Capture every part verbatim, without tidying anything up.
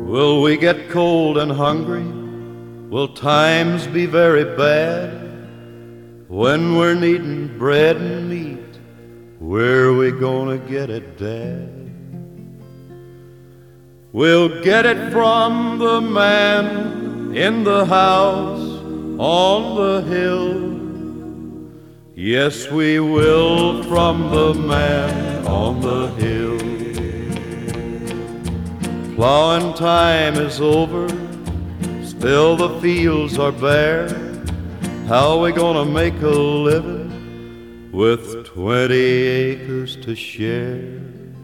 Will we get cold and hungry? Will times be very bad? When we're needing bread and meat, where we gonna get it, Dad? We'll get it from the man in the house on the hill. Yes, we will, from the man on the hill. Plowing time is over, still the fields are bare. How we gonna make a living with twenty acres to share?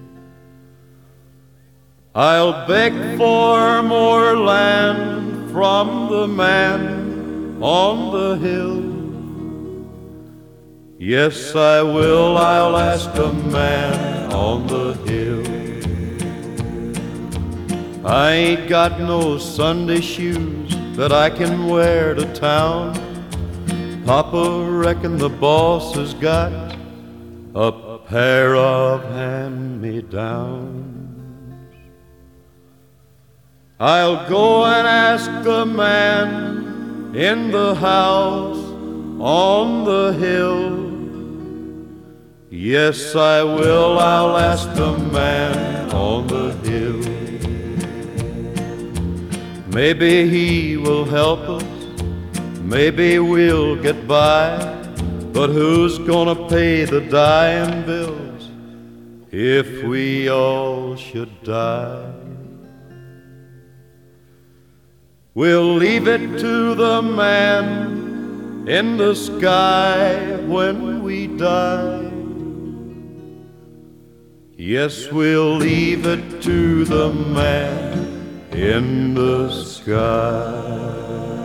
I'll beg for more land from the man on the hill. Yes, I will, I'll ask the man on the hill. I ain't got no Sunday shoes that I can wear to town. Papa reckon the boss has got a pair of hand-me-downs. I'll go and ask the man in the house on the hill. Yes, I will, I'll ask the man on the hill. Maybe he will help us, maybe we'll get by, but who's gonna pay the dying bills if we all should die? We'll leave it to the man in the sky when we die. Yes, we'll leave it to the man in the sky.